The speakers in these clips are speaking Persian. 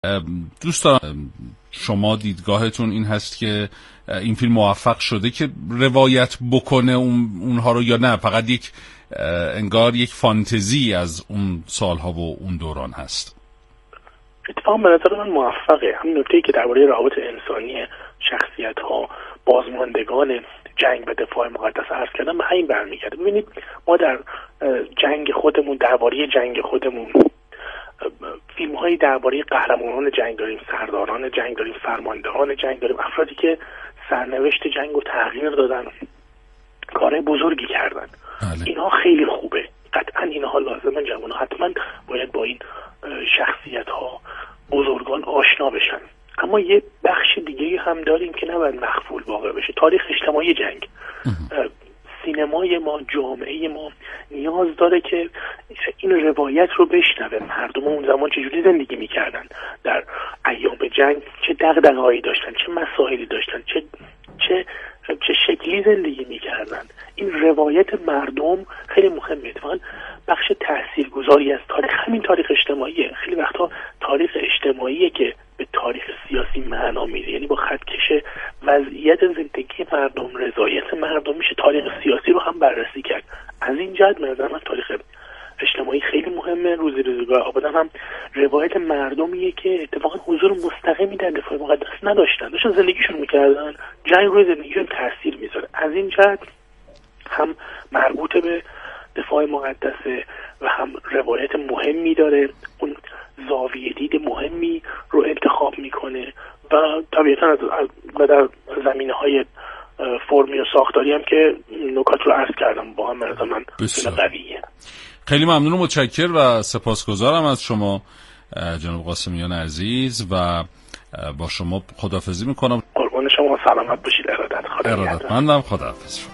دوست دارم شما دیدگاهتون این هست که این فیلم موفق شده که روایت بکنه اونها رو، یا نه فقط یک انگار یک فانتزی از اون سالها و اون دوران هست؟ اتفاقا به نظر من موفقه. همین نکته‌ای که درباره روابط انسانی شخصیت‌ها، بازماندگان جنگ و دفاع مقدس عرض کردم، به همین برمیگرده. ببینید ما در جنگ خودمون، درباره جنگ خودمون، فیلم‌هایی درباره قهرمانان جنگ داریم، سرداران جنگ داریم، فرماندهان جنگ داریم، افرادی که سرنوشت جنگ رو تغییر دادن، کارهای بزرگی کردن. اینها خیلی خوبه، قطعا اینها لازمه. جوان‌ها حتما باید با این شخصیت‌ها، بزرگان آشنا بشن. اما یه بخش دیگه هم داریم که نباید مخفول واقع بشه. تاریخ اجتماعی جنگ، سینمای ما، جامعه ما نیاز داره که این روایت رو بشنوه. مردم اون زمان چجوری زندگی میکردن در ایام جنگ، چه دغدغه‌هایی داشتن، چه مسائلی داشتن، چه شکلی زندگی میکردن. این روایت مردم خیلی مهمه. اتفاقاً بخش تاثیرگذاری از تاریخ همین تاریخ اجتماعیه. خیلی وقتا تاریخ اجتماعیه که به تاریخ سیاسی معنا میده، یعنی با خطکش وضعیت زندگی مردم، رضایت مردم، میشه تاریخ سیاسی رو هم بررسی کرد. از این جهت به نظر من تاریخ اجتماعی خیلی مهمه. روزگار آبادان هم روایت مردمیه که اتفاقا حضور مستقیمی در دفاع مقدس نداشتن، داشتن زندگیشون میکردن، جنگ روی زندگیشون تاثیر میذاره. از این جهت هم مربوط به دفاع مقدسه و هم روایت مهمی داره، اون زاویه دید مهمی رو انتخاب میکنه و طبیعتا در زمینه‌های فرمی و ساختاری هم که نکات رو عرض کردم با هم من قویه. خیلی ممنون و متشکر و سپاسگزارم از شما جناب قاسمیان عزیز و با شما خداحافظی میکنم. قربان شما، سلامت باشید. ارادتمندم. خداحافظ شما.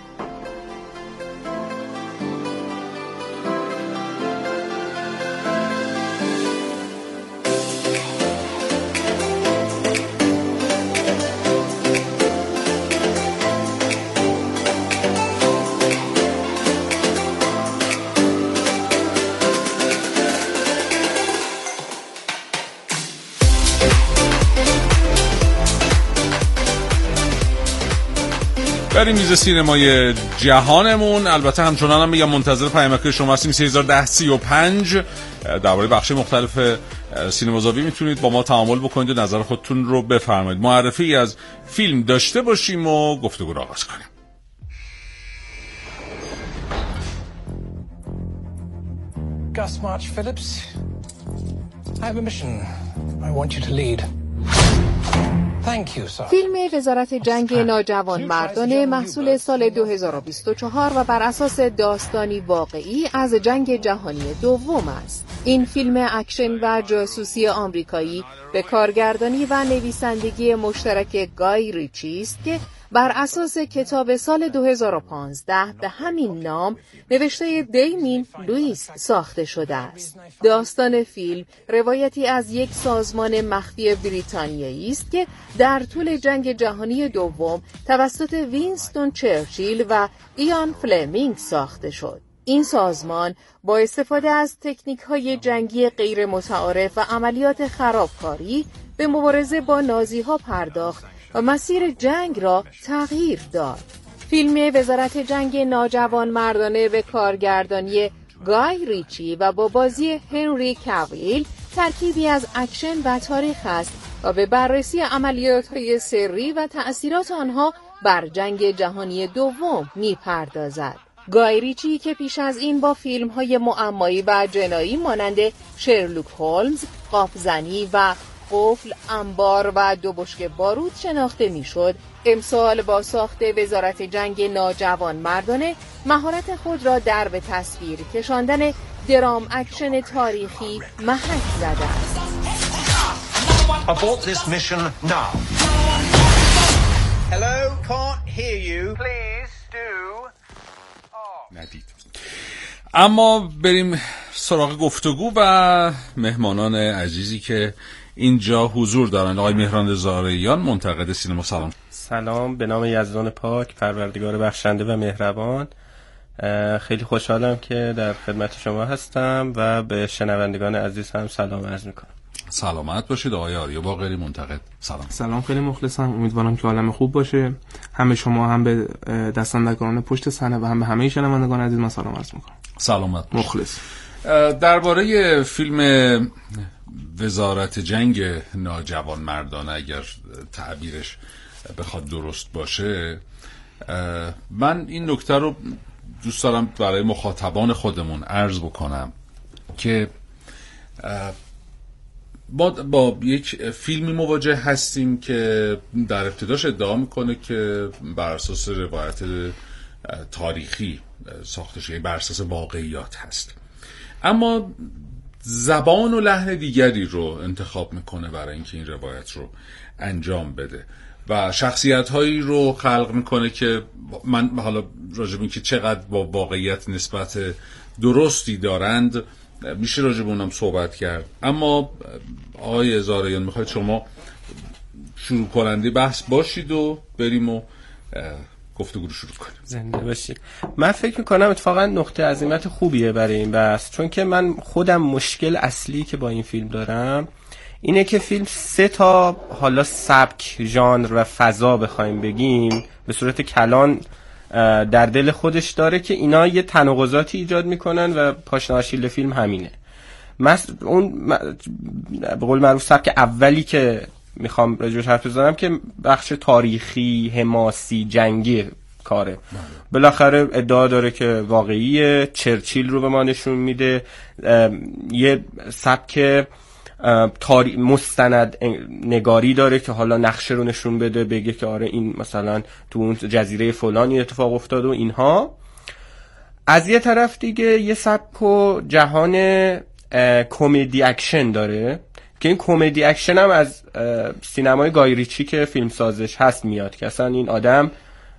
بریم میز سینمای جهانمون. البته همچنان هم میگم منتظر پیامک شما هستیم. 301035 درباره بخش مختلف سینما زاویه میتونید با ما تعامل بکنید و نظر خودتون رو بفرمایید. معرفی از فیلم داشته باشیم و گفتگو رو آغاز کنیم. Gus March Phillips, I have a mission I want you to lead. فیلم وزارت جنگ ناجوانمردانه محصول سال 2024 و بر اساس داستانی واقعی از جنگ جهانی دوم است. این فیلم اکشن و جاسوسی آمریکایی به کارگردانی و نویسندگی مشترک گای ریچی است که بر اساس کتاب سال 2015 به همین نام نوشته دیمین لوئیس ساخته شده است. داستان فیلم روایتی از یک سازمان مخفی بریتانیایی است که در طول جنگ جهانی دوم توسط وینستون چرچیل و ایان فلمینگ ساخته شد. این سازمان با استفاده از تکنیک‌های جنگی غیر متعارف و عملیات خرابکاری به مبارزه با نازی‌ها پرداخت و مسیر جنگ را تغییر داد. فیلم وزارت جنگ ناجوانمردانه به کارگردانی گای ریچی و با بازی هنری کاویل ترکیبی از اکشن و تاریخ است و به بررسی عملیات‌های سری و تأثیرات آنها بر جنگ جهانی دوم می‌پردازد. گای ریچی که پیش از این با فیلم‌های معمایی و جنایی مانند شرلوک هولمز، قاپ‌زنی و قفل، انبار و دو بشکه بارود شناخته میشد، امسال با ساخت وزارت جنگ ناجوانمردانه مهارت خود را در به تصویر کشاندن درام اکشن تاریخی محک زده است. Abort this mission now. Hello, can't hear you. Please do. ندید. اما بریم سراغ گفتگو و مهمانان عزیزی که اینجا حضور دارند. آقای مهران رضا آریان، منتقد سینما. سلام. سلام، به نام یزدان پاک، پروردگار بخشنده و مهربان. خیلی خوشحالم که در خدمت شما هستم و به شنوندگان عزیز هم سلام عرض میکنم. سلامت باشید. آقای آریا باقری منتقد، سلام، خیلی مخلصم. امیدوارم که حالم خوب باشه. هم به شما، هم به دستاندرکاران پشت صحنه و هم به همه شنوندگان عزیز من سلام عرض میکنم. سلامت باشید. مخلص. درباره فیلم وزارت جنگ ناجوانمردانه، اگر تعبیرش بخواد درست باشه، من این نکته رو دوست دارم برای مخاطبان خودمون عرض بکنم که ما با یک فیلمی مواجه هستیم که در ابتداش ادعا میکنه که بر اساس روایت تاریخی ساخته شده، بر اساس واقعیات هست، اما زبان و لحن دیگری رو انتخاب میکنه برای اینکه این روایت رو انجام بده و شخصیت هایی رو خلق میکنه که من حالا راجب این که چقدر با واقعیت نسبت درستی دارند میشه راجب اونم صحبت کرد. اما آقای زارعیان، میخواید شما شروع کننده بحث باشید و بریم و گفتگو رو شروع کنیم. زنده باشید. من فکر میکنم اتفاقا نقطه عظیمت خوبیه برای این بحث، چون که من خودم مشکل اصلی که با این فیلم دارم اینه که فیلم 3 تا حالا سبک، ژانر و فضا بخوایم بگیم به صورت کلان در دل خودش داره که اینا یه تناقضاتی ایجاد میکنن و پاشنه آشیل فیلم همینه. اون به قول معروف سبک اولی که میخوام راجعش حرف بزنم که بخش تاریخی، حماسی، جنگی کاره. بالاخره ادعا داره که واقعیه، چرچیل رو به ما نشون میده، یه سبک مستند نگاری داره که حالا نقشه رو نشون بده، بگه که آره این مثلا تو اون جزیره فلانی اتفاق افتاد و اینها. از یه طرف دیگه یه سبک و جهان کمدی اکشن داره که این کمدی اکشن هم از سینمای گای ریچی که فیلم سازش هست میاد، که اصلا این آدم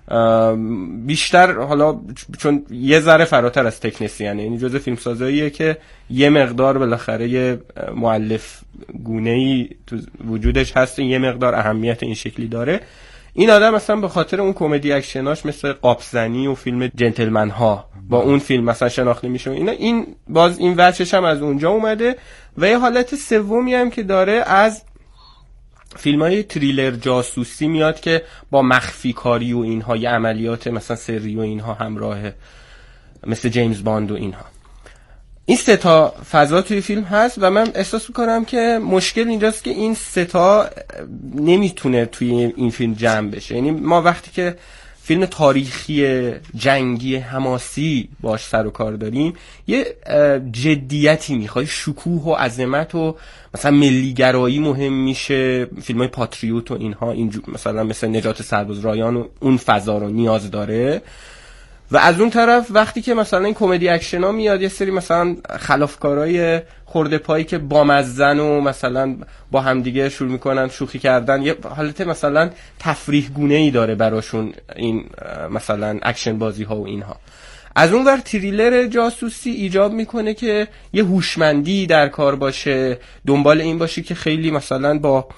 بیشتر حالا چون یه ذره فراتر از تکنسیانه، یعنی جزء فیلم سازاییه که یه مقدار بالاخره یه مؤلف گونه‌ای تو وجودش هست، یه مقدار اهمیت این شکلی داره. این آدم مثلا به خاطر اون کمدی اکشناش مثل قاپزنی و فیلم جنتلمن ها با اون فیلم مثلا شناخته میشه اینا، این باز این وجهش هم از اونجا اومده. و یه حالت سومی هم که داره از فیلم‌های تریلر جاسوسی میاد که با مخفی کاری و اینها، یه عملیات مثلا سری و اینها همراهه، مثل جیمز باند و اینها. این 3 تا فضا توی فیلم هست و من احساس می‌کنم که مشکل اینجاست که این 3 تا نمیتونه توی این فیلم جمع بشه. یعنی ما وقتی که فیلم تاریخی، جنگی، حماسی باش سر و کار داریم، یه جدیتی میخواد، شکوه و عظمت و مثلا ملیگرایی مهم میشه، فیلم‌های پاتریوت و اینها مثلا مثل نجات سرباز رایان و اون فضا رو نیاز داره. و از اون طرف وقتی که مثلا این کمدی اکشن ها میاد، یه سری مثلا خلافکارای خورده پایی که بامزن و مثلا با همدیگه شروع میکنن شوخی کردن، یه حالت مثلا تفریح گونه‌ای داره براشون این مثلا اکشن بازی ها و اینها. از اون ور تریلر جاسوسی ایجاب میکنه که یه هوشمندی در کار باشه، دنبال این باشه که خیلی مثلا با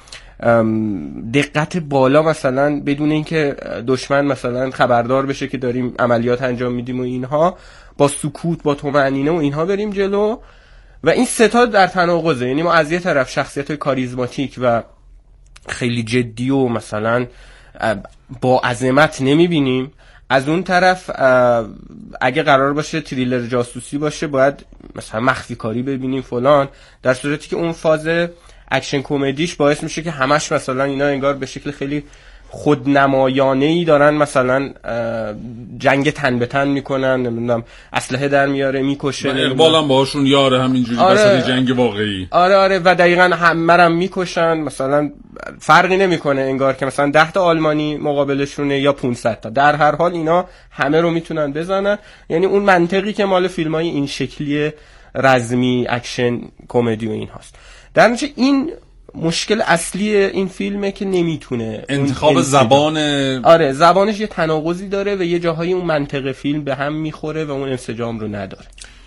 دقت بالا مثلا بدون اینکه دشمن مثلا خبردار بشه که داریم عملیات انجام میدیم و اینها، با سکوت، با طمأنینه و اینها بریم جلو. و این 3 تا در تناقضه، یعنی ما از یه طرف شخصیت‌های کاریزماتیک و خیلی جدی و مثلا با عظمت نمیبینیم، از اون طرف اگه قرار باشه تریلر جاسوسی باشه باید مثلا مخفی کاری ببینیم فلان، در صورتی که اون فاز اکشن کمدیش باعث میشه که همش مثلا اینا انگار به شکل خیلی خودنمایانه‌ای دارن مثلا جنگ تن به تن میکنن، نمیدونم اسلحه در میاره میکشه، اقبال هم باهاشون یاره همینجوری. آره، جنگ واقعی. آره و دقیقاً همرم میکشن، مثلا فرقی نمیکنه انگار که مثلا 10 تا آلمانی مقابلشونه یا 500 تا، در هر حال اینا همه رو میتونن بزنن. یعنی اون منطقی که مال فیلمای این شکلی رزمی اکشن کمدی و این هاست. در نتیجه این مشکل اصلی این فیلمه که نمیتونه انتخاب زبان، آره زبانش یه تناقضی داره و یه جاهایی اون منطق فیلم به هم میخوره و اون انسجام رو نداره.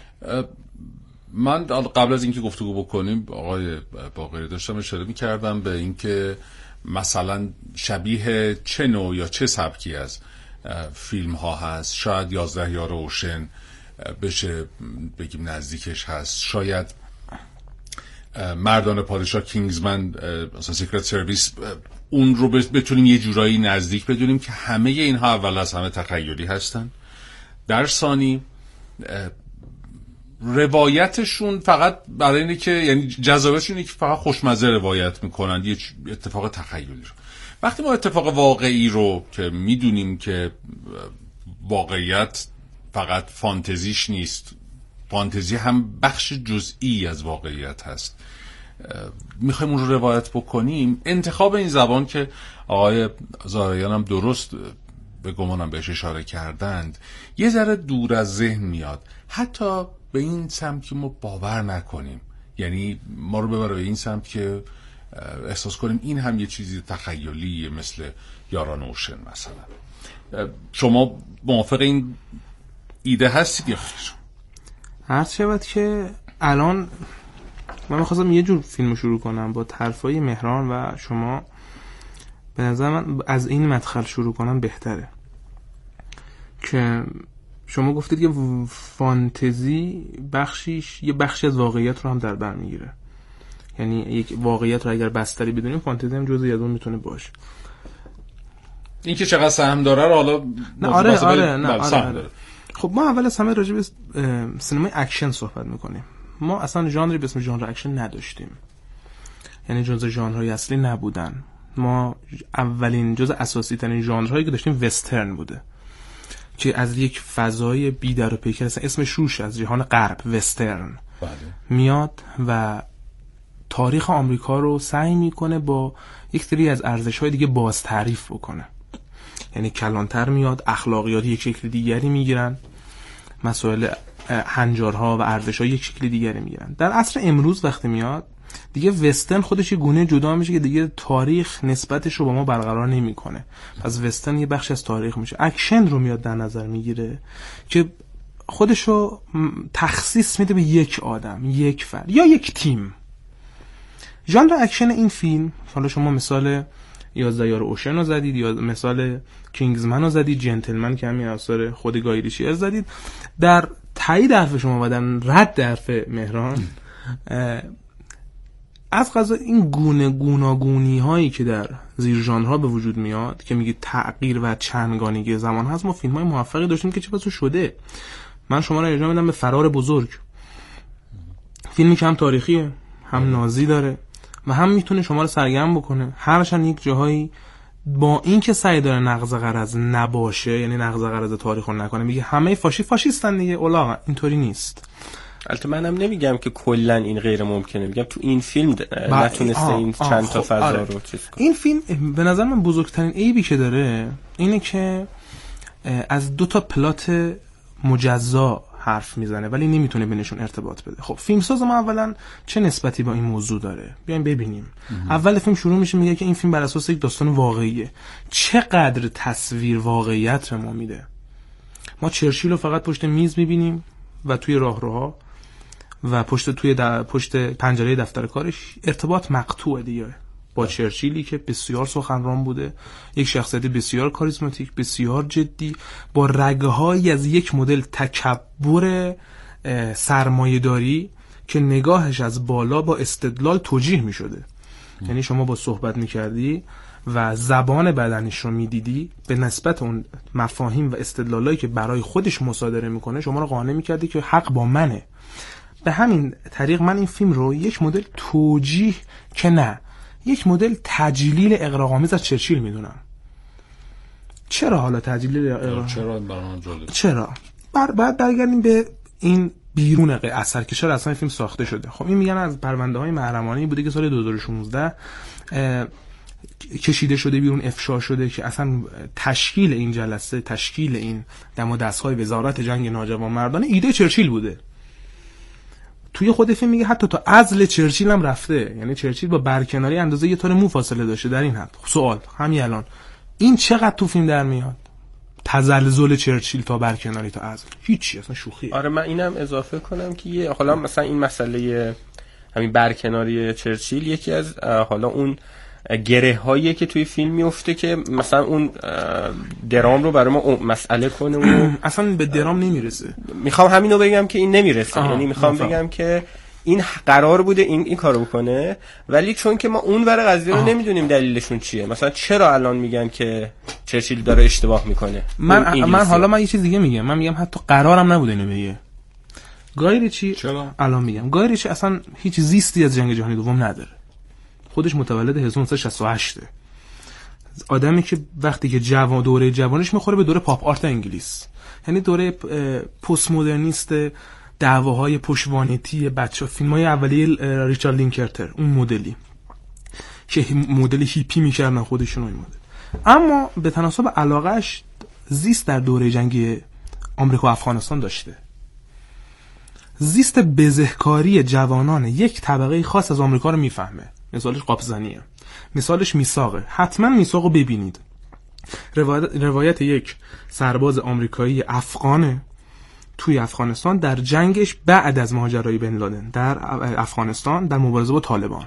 من قبل از اینکه گفتگو بکنیم آقای باقری داشتم اشاره میکردم به اینکه مثلا شبیه چه نوع یا چه سبکی از فیلم ها هست. شاید 11 یار اوشن بشه بگیم نزدیکش هست، شاید مردان پادشاه، کینگزمن، مثلا سیکرت سرویس، اون رو بتونیم یه جورایی نزدیک بدونیم که همه اینها اول از همه تخیلی هستن. در ثانی روایتشون فقط برای اینه که یعنی جذابیتشون اینه که فقط خوشمزه روایت میکنن یه اتفاق تخیلی رو. وقتی ما اتفاق واقعی رو که میدونیم که واقعیت فقط فانتزیش نیست، فانتزی هم بخش جزئی از واقعیت هست، میخوایم اون رو روایت بکنیم، انتخاب این زبان که آقای زارعیان هم درست به گمانم بهش اشاره کردند یه ذره دور از ذهن میاد، حتی به این سمت که ما باور نکنیم، یعنی ما رو ببره به این سمت که احساس کنیم این هم یه چیزی تخیلیه مثل یاران اوشن مثلا. شما موافق این ایده هستید یا خیر؟ عرض شود که الان من می‌خواستم یه جور فیلم شروع کنم با طرفای مهران و شما، به نظر من از این مدخل شروع کنم بهتره که شما گفتید که فانتزی یه بخشی از واقعیت رو هم در بر میگیره، یعنی یک واقعیت رو اگر بستری بدونیم فانتزی هم جزئی از اون میتونه باشه. این که چقدر سهم داره رو حالا آره. خب ما اول از همه راجع به سینمای اکشن صحبت میکنیم. ما اصلا ژانری به اسم ژانر اکشن نداشتیم، یعنی جزء ژانرهای اصلی نبودن. ما اولین جزء اساسی ترین ژانرهایی که داشتیم وسترن بوده که از یک فضای بی در و پیکر، اسمش روش از جهان غرب وسترن میاد و تاریخ آمریکا رو سعی میکنه با یک سری از ارزش‌های دیگه باز تعریف بکنه، یعنی کلانتر میاد، اخلاقیات یک شکل دیگری میگیرن، مسائل هنجارها و ارزش‌ها یک شکل دیگری میگیرن. در عصر امروز وقتی میاد دیگه وسترن خودش یه گونه جدا میشه که دیگه تاریخ نسبتش رو با ما برقرار نمیکنه، پس وسترن یه بخش از تاریخ میشه. اکشن رو میاد در نظر میگیره که خودش رو تخصیص میده به یک آدم، یک فرد یا یک تیم. ژانر اکشن این فیلم، حالا شما مثال 11 یار اوشن رو زدید یا مثال کینگزمن رو زدید، جنتلمن که همین اثر خود گای ریچی رو زدید، در تایید حرف شما و در رد حرف مهران از قضا این گوناگونی هایی که در زیر ژانرها به وجود میاد که میگه تغییر و چندگانگی زمان هست، ما فیلم های موفقی داشتیم که چه بسا شده. من شما را ارجاع میدم به فرار بزرگ، فیلمی که هم تاریخیه، هم نازی داره و هم میتونه شما رو سرگرم بکنه، هرچند یک جاهایی با این که سعی داره نقض غرض نباشه، یعنی نقض غرض تاریخ رو نکنه، میگه همه فاشیستن دیگه، اولاغا اینطوری نیست. البته منم نمیگم که کلا این غیر ممکنه، میگم تو این فیلم نتونسته این چند تا فضا رو چیز کنه. این فیلم به نظر من بزرگترین عیبی که داره اینه که از دو تا پلات مجزا حرف میزنه ولی نمیتونه بینشون ارتباط بده. خب فیلمساز ما اولا چه نسبتی با این موضوع داره؟ بیایم ببینیم. اول فیلم شروع میشه میگه که این فیلم بر اساس یک داستان واقعیه. چقدر تصویر واقعیت رو ما میده. ما چرچیل رو فقط پشت میز میبینیم و توی راهروها و پشت پنجره دفتر کارش ارتباط مقطوع دیگه با چرچیلی که بسیار سخنران بوده، یک شخصیت بسیار کاریزماتیک، بسیار جدی، با رگه‌هایی از یک مدل تکبر سرمایه‌داری که نگاهش از بالا با استدلال توجیه می‌شده. یعنی شما با صحبت می‌کردی و زبان بدنش رو می‌دیدی، به نسبت اون مفاهیم و استدلالایی که برای خودش مصادره می‌کنه شما رو قانع می‌کردی که حق با منه. به همین طریق من این فیلم رو یک مدل توجیه که نه، یک مدل تجلیل اغراق‌آمیز از چرچیل میدونم. چرا حالا تجلیل چرا؟ بعد برگردیم به این بیرون اثر که چرا اصلا این فیلم ساخته شده. خب این میگن از پرونده‌های محرمانه‌ای بوده که سال 2016 کشیده شده بیرون، افشا شده که اصلا تشکیل این جلسه، تشکیل این دم و دست‌های وزارت جنگ ناجوانمردانه ایده چرچیل بوده. توی خود فیلم میگه حتی تا عزل چرچیل هم رفته، یعنی چرچیل با برکناری اندازه یه تار مو فاصله داشته در این حد. سوال همین الان این چقدر تو فیلم در میاد؟ تزلزل چرچیل تا برکناری تا عزل، هیچی، اصلا شوخیه. آره من اینم اضافه کنم که حالا مثلا این مسئله همین برکناری چرچیل یکی از حالا اون گره هایی که توی فیلم میفته که مثلا اون درام رو برای ما مسئله کنه و اصلا به درام نمیرسه. میخوام همینو بگم که این نمیرسه، یعنی میخوام بگم که این قرار بوده این کارو بکنه، ولی چون که ما اون ور قضیه رو نمیدونیم دلیلشون چیه، مثلا چرا الان میگن که چرچیل داره اشتباه میکنه. من یه چیز دیگه میگم، من میگم حتی قرارم نبوده اینو بگه. گای ریچی الان میگم گای ریچی اصلا هیچ زیستی از جنگ جهانی دوم نداره. خودش متولد 1968 آدمی که وقتی که دوره جوانش میخوره به دوره پاپ آرت انگلیس، یعنی دوره پست مدرنیست، دعواهای پشتوانیتی بچه‌ها، فیلم‌های اولیه ریچارد لینکلتر، اون مدلی که مدل هیپی میکردن خودشون این مدل. اما به تناسب علاقهش زیست در دوره جنگی آمریکا و افغانستان داشته. زیست بزهکاری جوانان یک طبقه خاص از آمریکا رو میفهمه. مثالش قاپزنیه، مثالش میثاقه. حتما میثاقو ببینید. روایت یک سرباز آمریکایی افغانه توی افغانستان در جنگش بعد از ماجرای بن لادن در افغانستان در مبارزه با طالبان،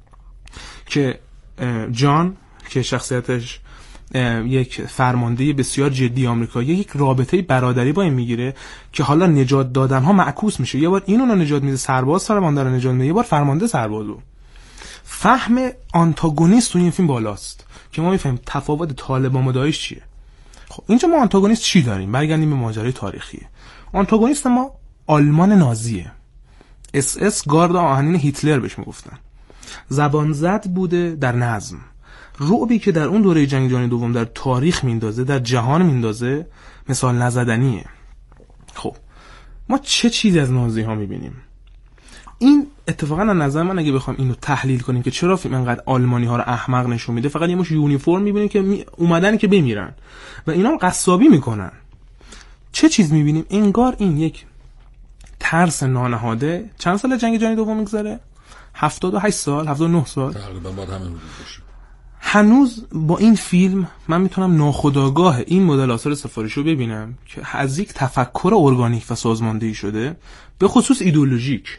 که جان که شخصیتش یک فرمانده بسیار جدی آمریکایی یک رابطه برادری با این میگیره که حالا نجات دادن ها معکوس میشه. یه بار اینو نجات میده، سرباز فرمانده رو نجات میده، یه بار فرمانده سربازو. فهم آنتاگونیست تو این فیلم بالاست که ما میفهمیم تفاوت طالبان و داعش چیه. خب اینجا ما آنتاگونیست چی داریم؟ برگردیم به ماجرای تاریخیه. آنتاگونیست ما آلمان نازیه، SS گارد آهنین هیتلر بهش میگفتن. زبان زد بوده در نظم. رعبی که در اون دوره جنگ جهانی دوم در تاریخ میندازه، در جهان میندازه، مثال نزدنیه. خب ما چه چیزی از نازی ها میبینیم؟ این اتفاقا از نظر من اگه بخوایم اینو تحلیل کنیم که چرا فیلم انقدر آلمانی ها رو احمق نشون میده، فقط یه مش یونیفرم میبینیم که اومدن که بمیرن و اینا هم قصابی میکنن. چه چیز میبینیم؟ انگار این یک ترس نانهاده. چند سال جنگ جهانی دوم میگذره؟ 78 سال، 79 سال تقریبا بعد همین حدود باشه. هنوز با این فیلم من میتونم ناخودآگاه این مدل آثار سفارشی رو ببینم که از یک تفکر ارگانیک و سازماندهی شده، به خصوص ایدئولوژیک،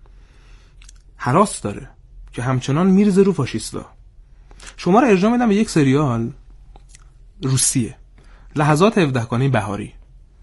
هراس داره که همچنان میرزه رو فاشیستا. شما رو ارجاع میدم به یک سریال روسیه، لحظات 17 گانه بهاری.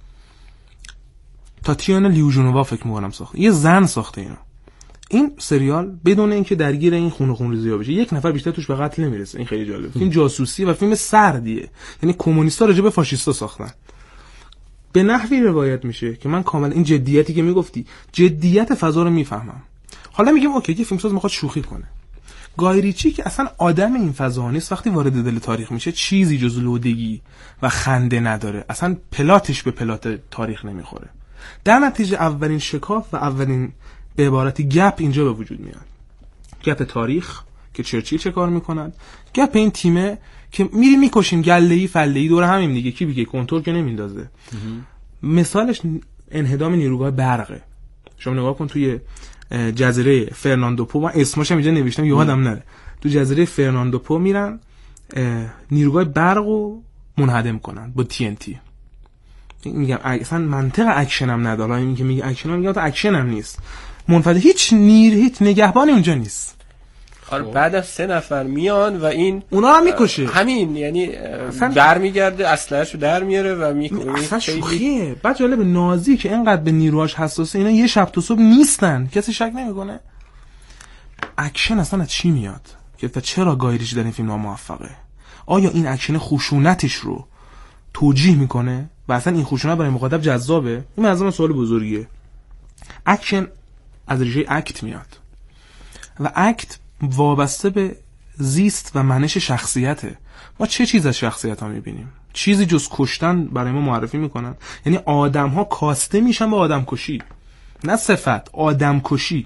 تاتیانا لیوژنووا فکر می‌کنم ساخت. یه زن ساخته اینو. این سریال بدون اینکه درگیر این خون ریزی بشه، یک نفر بیشتر توش به قتل نمیرسه. این خیلی جالبه. فیلم جاسوسی و فیلم سردیه. یعنی کمونیستا راجع به فاشیستا ساختن. به نحوی روایت میشه که من کاملا این جدیتی که میگفتی، جدیت فضا رو میفهمم. حالا میگم اوکی که فیلمساز میخواد شوخی کنه. گای ریچی که اصلا آدم این فضا نیست، وقتی وارد دل تاریخ میشه چیزی جز لودگی و خنده نداره. اصلا پلاتش به پلات تاریخ نمیخوره. در نتیجه اولین شکاف و اولین به عبارتی گپ اینجا به وجود میاد. گپ تاریخ که چرچیل چه کار میکنن، گپ این تیمه که میری میکشیم گله‌ای فله‌ای دور همیم دیگه، کی بیگه کنترل که نمیندازه. مثالش انهدام نیروگاه برقه. شما نگاه کن توی جزیره فرناندوپو، من اسمش هم اینجا نوشتم یادم نره، تو جزیره فرناندوپو میرن نیروگاه برقو منهدم کنن با TNT. میگم اصلا منطق اکشن هم نداره. این که میگه اکشن، میگه تا اکشن هم نیست، منفعل، هیچ هیچ نگهبانی اونجا نیست. بعد از 3 نفر میان و این اونا هم میکشه. همین یعنی برمیگرده اسلحه‌شو در میاره و میکنه. اصلا شوخیه. بعد جالب نازی که اینقدر به نیروهاش حساسه، اینا یه شب تا صبح نیستن، کسی شک نمیکنه. اکشن اصلا از چی میاد؟ که چرا گای ریچی در این فیلم موفقه؟ آیا این اکشن خشونتش رو توجیه میکنه و اصلا این خشونت برای مخاطب جذابه؟ این از من سوال بزرگیه. اکشن از ریشه اکت میاد و اکت وابسته به زیست و منش شخصیته. ما چه چیز از شخصیت ها میبینیم؟ چیزی جز کشتن برای ما معرفی میکنن. یعنی آدم ها کاسته میشن به آدم کشی، نه صفت، آدم کشی.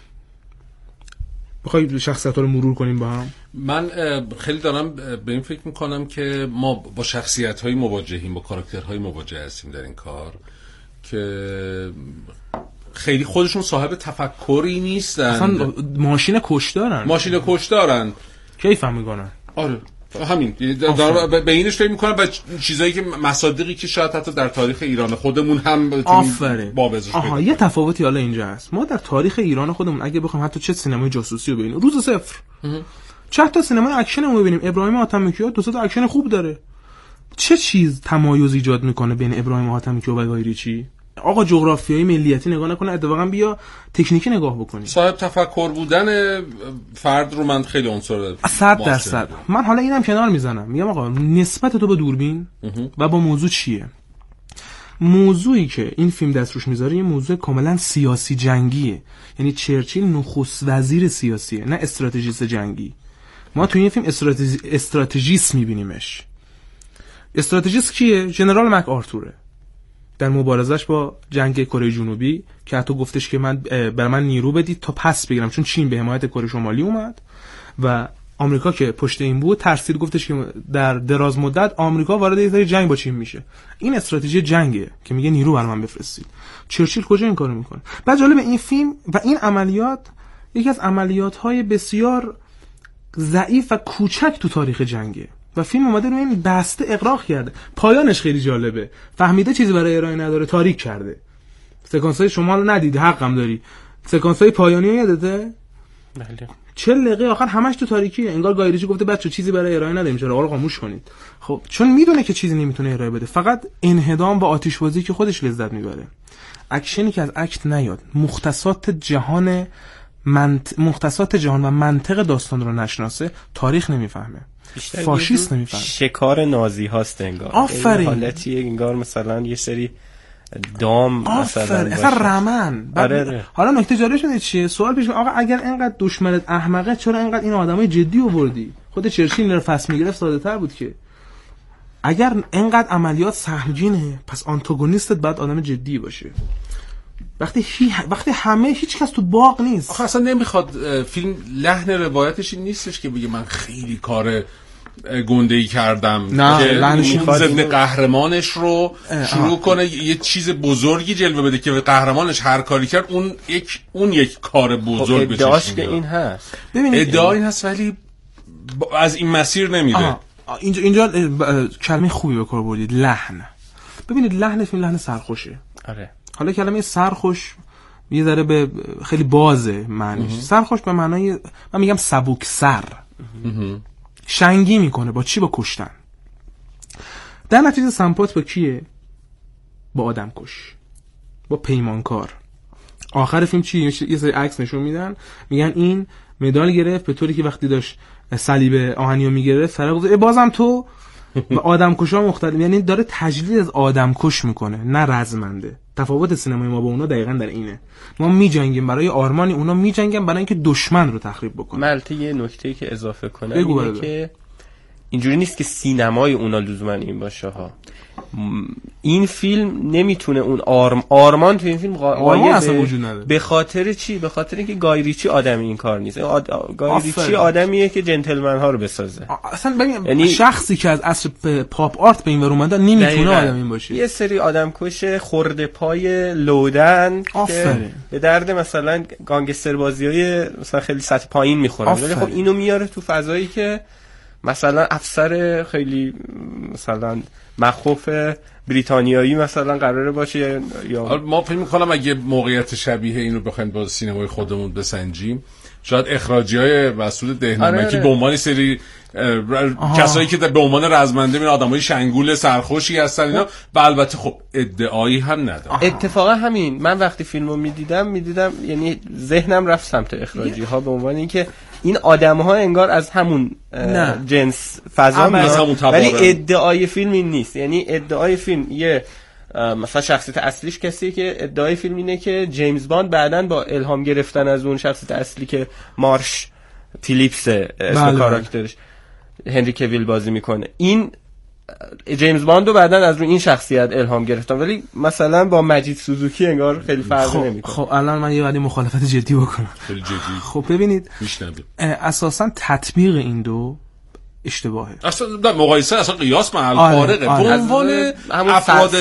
بخوای شخصیت ها رو مرور کنیم با هم. من خیلی دارم به این فکر میکنم که ما با شخصیت های مواجهیم، با کاراکترهای مواجه هستیم در این کار که خیلی خودشون صاحب تفکری نیستن. اصلا ماشین کش دارن. کیفم میکنن. آره همین به اینش فکر میکنم و چیزایی که مصادیقی که شاید حتی در تاریخ ایران خودمون هم بابزش آها یه تفاوتی حالا اینجا هست. ما در تاریخ ایران خودمون اگه بخوایم حتی چه سینمای جاسوسی رو ببینیم، روز صفر چه تا سینمای اکشن رو ببینیم، ابراهیم حاتمیکیا 2 تا اکشن خوب داره. چه چیز تمایز ایجاد میکنه بین ابراهیم حاتمیکیا و گای ریچی؟ آقا جغرافیایی ملیتی نگاه نکنه، اتفاقا بیا تکنیکی نگاه بکنی. صاحب تفکر بودن فرد رو من خیلی عنصر 100%. من حالا اینم کنار میزنم، میگم آقا نسبت تو به دوربین و با موضوع چیه؟ موضوعی که این فیلم دست روش میذاره یه موضوع کاملا سیاسی جنگیه. یعنی چرچیل نخست وزیر سیاسیه، نه استراتژیست جنگی. ما تو این فیلم استراتژیست میبینیمش. استراتژیست کیه؟ ژنرال مک آرتوره در مبارزش با جنگ کره جنوبی که حتی گفتش که بر من نیرو بدید تا پس بگیرم، چون چین به حمایت کره شمالی اومد و آمریکا که پشت این بود ترسید، گفتش که در دراز مدت آمریکا وارد یه جنگ با چین میشه. این استراتژی جنگه که میگه نیرو بر من بفرستید. چرچیل کجا این کارو میکنه؟ بعد جالب این فیلم و این عملیات یکی از عملیات‌های بسیار ضعیف و کوچک تو تاریخ جنگه و فیلم اومده رو این بسته اغراق کرده. پایانش خیلی جالبه، فهمیده چیزی برای ارائه نداره، تاریک کرده. سکانس‌های شما رو ندیدی، حقم داری. سکانس‌های پایانی رو یادته؟ بله. 40 دقیقه آخر همش تو تاریکیه. انگار گایریچی گفته بچه چیزی برای ارائه نداریم، چرا آقا خاموش کنید. خب چون میدونه که چیزی نمیتونه ارائه بده، فقط انهدام و آتش‌بازی که خودش لذت میبره. اکشنی که از اکت نیاد، مختصات جهان و منطق داستان رو نشناسه، تاریخ نمیفهمه، فاشیست نمیفهمه. شکار نازی هاست انگار. آفرین. حالتی انگار مثلا یه سری دام مثلا اصلا رمن. حالا نکته جالبش اینه چیه؟ سوال پیش میاد آقا اگر اینقدر دشمنت احمقه چرا اینقدر این آدمای جدی آوردی؟ خود چرچیل رو فاس میگرفت ساده‌تر بود که اگر اینقدر عملیات سهمگینه پس آنتاگونیستت باید آدم جدی باشه. وقتی همه هیچ کس تو باغ نیست. آخه اصلا نمیخواد فیلم لحن روایتش این نیستش که بگه من خیلی کار گنده‌ای کردم، که ضد قهرمانش رو شروع کنه یه چیز بزرگی جلوه بده که قهرمانش هر کاری کرد اون یک کار بزرگ بشه. ادعاش که این هست. ادعا این هست ولی از این مسیر نمیره. اینجا کلمه خوبی به کار بردید، لحن. ببینید لحن فیلم لحن سرخوشه. آره. حالا کلمه سرخوش یه ذره به خیلی بازه معنیش. سرخوش به معنای من میگم سبک سر. شنگی میکنه با چی؟ با کشتن. در نتیجه سمپات با کیه؟ با آدم کش، با پیمانکار. آخر فیلم چی؟ یه سری عکس نشون میدن، میگن این مدال گرفت به طوری که وقتی داشت صلیب آهنیو میگرفت سر گفت بازم تو. و آدم کشا مختلف، یعنی داره تجلیل از آدم کش میکنه نه رزمنده. تفاوت سینمای ما با اونا دقیقاً در اینه. ما میجنگیم برای آرمانی، اونا میجنگن برای اینکه دشمن رو تخریب بکنن. ملته یه نکته‌ای که اضافه کنم اینه که اینجوری نیست که سینمای اونا لزوما این باشه ها. این فیلم نمیتونه اون آرمان تو این فیلم قایده. به خاطر چی؟ به خاطر اینکه گایریچی آدمی این کار نیست. گایریچی آدمیه که جنتلمن ها رو بسازه. اصلا ببین یعنی شخصی که از عصر پاپ آرت به این ور اومده نمیتونه آدم این باشه. یه سری آدمکش خرده پای لودن که به درد مثلا گانگستر بازیای مثلا خیلی سطح پایین میخورن، ولی خب اینو میاره تو فضایی که مثلا افسر خیلی مثلا مخوف بریتانیایی مثلا قراره باشه. یا ما فکر می‌کنم اگه موقعیت شبیه این رو بخوایم با سینمای خودمون بسنجیم، شاید اخراجی‌های مسئول دهنمکی به عنوان سری کسایی که به عنوان رزمنده این آدمای شنگول سرخوشی هستن اینا، و البته خب ادعایی هم نداره. اتفاقا همین من وقتی فیلمو میدیدم یعنی ذهنم رفت سمت اخراجی‌ها به عنوان اینکه این آدم‌ها انگار از همون جنس فضا میان، ولی ادعای فیلم این نیست. یعنی ادعای فیلم یه مثلا شخصیت اصلیش کسیه که ادعای فیلم اینه که جیمز باند بعدن با الهام گرفتن از اون شخصیت اصلی که مارش فیلیپس اسم کاراکترش هنری کویل بازی میکنه، این جیمز باند رو بعدن از روی این شخصیت الهام گرفتن، ولی مثلا با مجید سوزوکی انگار خیلی فرق نمیکنه. خب الان من یه ولی مخالفت جدی بکنم. خیلی جدی. خب ببینید اساسا تطبیق این دو اشتباهه. اصلا مقایسه اصلا قیاس محل فارقه. به عنوان افراد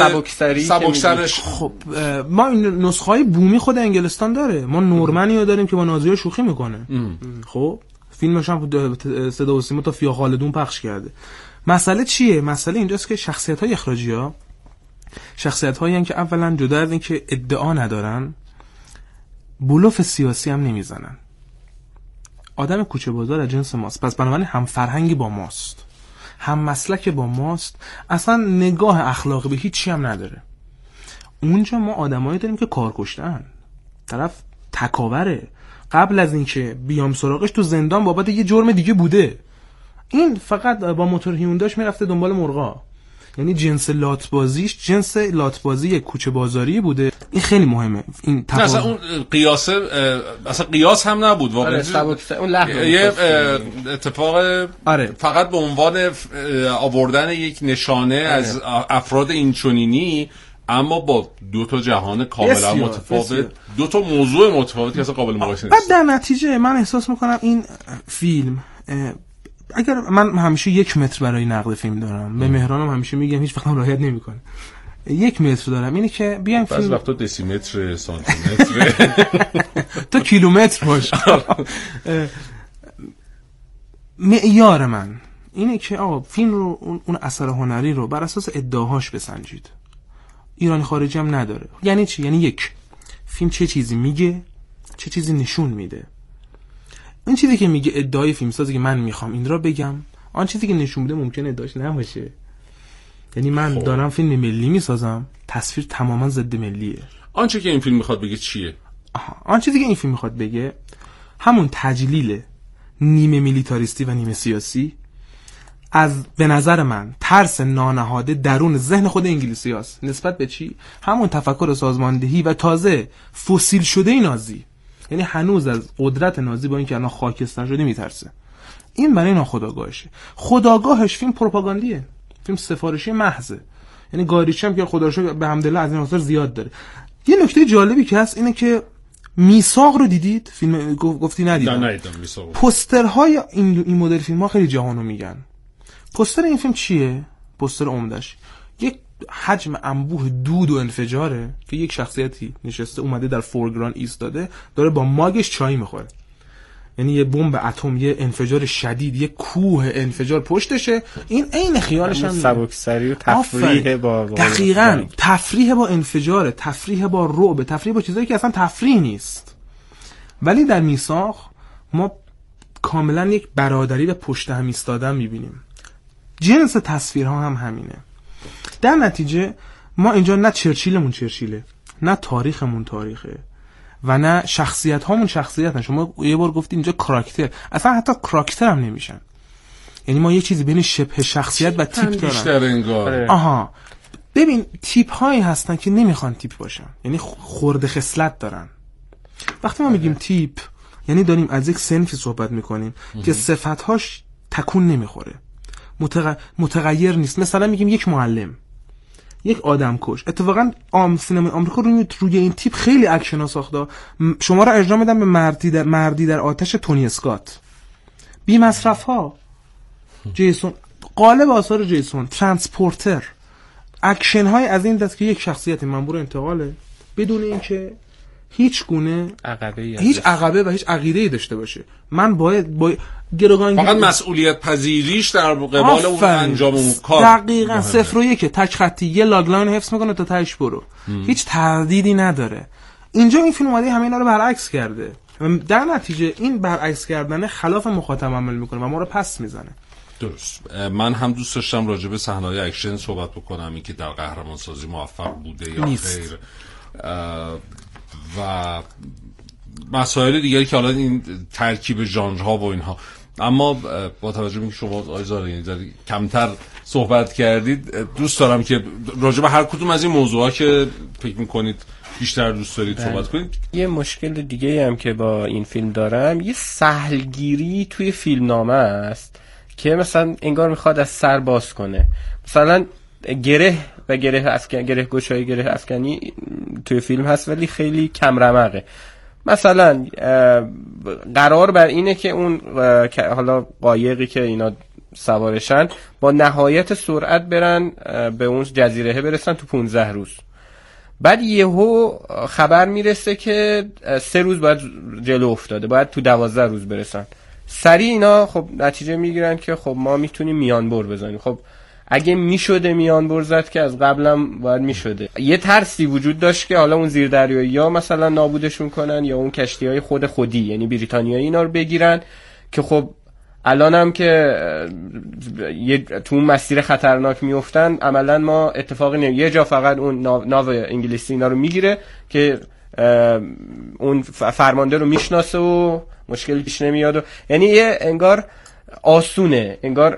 سبکسرش خب ما این نسخه‌های بومی خود انگلستان داره. ما نورمنی رو داریم که با نازی‌ها شوخی میکنه. خب فیلمش هم صدا و سیما تا فیا خالدون پخش کرده. مسئله چیه؟ مسئله اینجاست که شخصیت‌های اخراجی‌ها شخصیت‌هایی هستند که اولا جدا از این که ادعا ندارن، بلوف سیاسی هم نمیزنن. آدم کوچه بازار از جنس ماست، پس بنابراین هم فرهنگی با ماست، هم مسلک با ماست، اصلا نگاه اخلاقی به هیچ چی هم نداره. اونجا ما آدمایی داریم که کار کشتن، طرف تکاوره، قبل از اینکه بیام سراغش تو زندان بابت یه جرم دیگه بوده. این فقط با موتور هیونداش میرفته دنبال مرغا، یعنی جنس لاتبازیش جنس لاتبازی کوچه بازاری بوده. این خیلی مهمه. این اصلا اون قیاسه اصلا قیاس هم نبود واقعا، اون یه اتفاق فقط به عنوان آوردن یک نشانه از افراد اینچنینی، اما با دو تا جهان کاملا متفاوت، دو تا موضوع متفاوت که اصلا قابل مقایسه نیست. بعد در نتیجه من احساس میکنم این فیلم، اگر من همیشه 1 متر برای نقد فیلم دارم، به مهرانم همیشه میگم هیچ وقتم رعایت نمیکنه، 1 متر دارم، اینه که بیایم فیلم، بعضی وقتا دسیمتر، سانتیمتر تا کیلومتر باشه. معیار من اینه که آقا فیلم رو، اون اثر هنری رو بر اساس ادعاهاش بسنجید. ایرانی خارجی هم نداره. یعنی چی؟ یعنی یک فیلم چه چیزی میگه، چه چیزی نشون میده. این چیزی که میگه ادعای فیلمسازی که من میخوام این را بگم، آن چیزی که نشون میده ممکنه ادعاش نباشه. یعنی من دارم فیلم ملی میسازم، تصویر تماما ضد ملیه. آنچه که این فیلم میخواد بگه چیه؟ آن چیزی که این فیلم میخواد بگه همون تجلیل نیمه میلیتاریستی و نیمه سیاسی از، به نظر من، ترس نانهاده درون ذهن خود انگلیسی هست نسبت به چی؟ همون تفکر سازماندهی و تازه فسیل شده نازی. یعنی هنوز از قدرت نازی با اینکه الان خاکستر شده میترسه. این برای ناخودآگاهشه. خودآگاهش فیلم پروپاگاندیه، فیلم سفارشی محضه. یعنی گاریچی هم که خدا رو شکر به حمدالله از این آثار زیاد داره. یه نکته جالبی که هست اینه که میثاق رو دیدید؟ فیلم گفتی ندیدم. نه ندیدم میثاق. پوسترهای این مدل فیلم‌ها خیلی جهانو میگن. پوستر این فیلم چیه؟ پوستر عمدش یک حجم انبوه دود و انفجاره که یک شخصیتی نشسته اومده در فورگران ایستاده داره با ماگش چای میخوره. یعنی یه بمب اتم، یه انفجار شدید، یه کوه انفجار پشتشه. این عین خیالش هم سبکسری و تفریح با دقیقاً تفریح با انفجار، تفریح با رعب، تفریح با چیزایی که اصلا تفریح نیست. ولی در میثاق ما کاملا یک برادری به پشت هم ایستادن میبینیم. جنس تصویرها هم همینه. در نتیجه ما اینجا نه چرچیلمون چرچیله، نه تاریخمون تاریخه، و نه شخصیت هامون شخصیتن. شما یه بار گفتید اینجا کاراکتر، اصلا حتی کاراکتر هم نمیشن. یعنی ما یه چیزی بین شبه شخصیت و تیپ دارن بیشتر انگار. آها ببین تیپ هایی هستن که نمیخوان تیپ باشن، یعنی خورده خصلت دارن. وقتی ما میگیم تیپ یعنی داریم از یک صنفی صحبت میکنیم که صفتهاش تکون نمیخوره، متغیر نیست. مثلا میگیم یک معلم، یک آدمکش. اتفاقا سینما آمریکا روی این تیپ خیلی اکشن ها ساخته. شما را ارجاع میدم به مردی در آتش تونی اسکات، بی مصرف ها، جیسون، قالب آثار جیسون، ترانسپورتر، اکشن های از این دست که یک شخصیت منبور انتقاله بدون اینکه هیچ گونه هیچ عقبه و هیچ عقیده‌ای داشته باشه. من باید گروگانگیری، فقط مسئولیت پذیریش در قبال اون انجام اون کار. دقیقاً 0 و 1 تک خطی، یه لاگلاین حفظ میکنه تا تهش برو. هیچ تردیدی نداره. اینجا این فیلم اومده همه اینا رو برعکس کرده. در نتیجه این برعکس کردن خلاف مخاطب عمل میکنه و ما رو پس میزنه. درست. من هم دوست داشتم راجع به صحنه‌های اکشن صحبت بکنم، اینکه در قهرمان سازی موفق بوده یا خیر، و مسائل دیگری که حالا این ترکیب ژانرها و اینها. اما با توجه به اینکه شما آقای زارعی کمتر صحبت کردید، دوست دارم که راجع به هر کدوم از این موضوعات که فکر می‌کنید بیشتر دوست دارید صحبت کنید. یه مشکل دیگه هم که با این فیلم دارم، یه سهلگیری توی فیلمنامه است که مثلا انگار میخواد از سر باز کنه. مثلا گره و گره گشایی، گره افکنی توی فیلم هست ولی خیلی کم رمقه. مثلا قرار بر اینه که اون حالا قایقی که اینا سوارشن با نهایت سرعت برن به اون جزیره برسن تو 15 روز. بعد یهو خبر میرسه که 3 روز باید جلو افتاده، باید تو 12 روز برسن. سریع اینا خب نتیجه میگیرن که خب ما میتونیم میانبر بزنیم. خب اگه میشده میانبر زد که از قبلم باید میشده. یه ترسی وجود داشت که حالا اون زیردریایی یا مثلا نابودشون کنن یا اون کشتیهای خودی یعنی بریتانیایی اینا رو بگیرن، که خب الانم که تو اون مسیر خطرناک میافتن عملا ما اتفاقی یه جا فقط اون ناو انگلیسی اینا رو میگیره که اون فرمانده رو میشناسه و مشکلی پیش نمیاد یعنی یه انگار آسونه، انگار